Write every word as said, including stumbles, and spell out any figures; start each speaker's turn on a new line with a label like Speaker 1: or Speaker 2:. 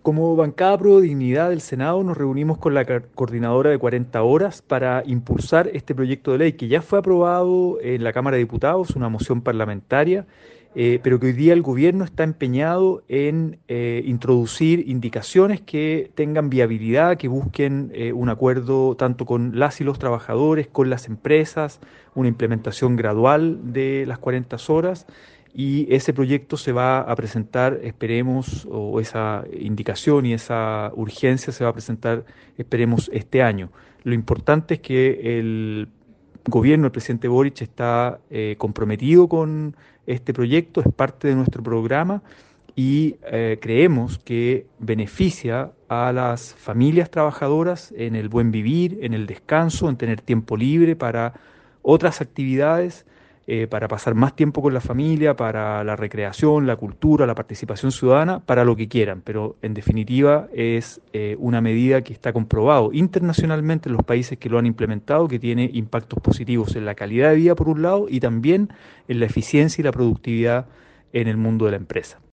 Speaker 1: Como bancada Pro Dignidad del Senado nos reunimos con la ca- coordinadora de cuarenta horas para impulsar este proyecto de ley que ya fue aprobado en la Cámara de Diputados, una moción parlamentaria, eh, pero que hoy día el gobierno está empeñado en eh, introducir indicaciones que tengan viabilidad, que busquen eh, un acuerdo tanto con las y los trabajadores, con las empresas, una implementación gradual de las cuarenta horas y ese proyecto se va a presentar, esperemos, o esa indicación y esa urgencia se va a presentar, esperemos, este año. Lo importante es que el gobierno, el presidente Boric, está eh, comprometido con este proyecto, es parte de nuestro programa y eh, creemos que beneficia a las familias trabajadoras en el buen vivir, en el descanso, en tener tiempo libre para otras actividades, eh, para pasar más tiempo con la familia, para la recreación, la cultura, la participación ciudadana, para lo que quieran. Pero en definitiva es eh, una medida que está comprobado internacionalmente en los países que lo han implementado, que tiene impactos positivos en la calidad de vida por un lado y también en la eficiencia y la productividad en el mundo de la empresa.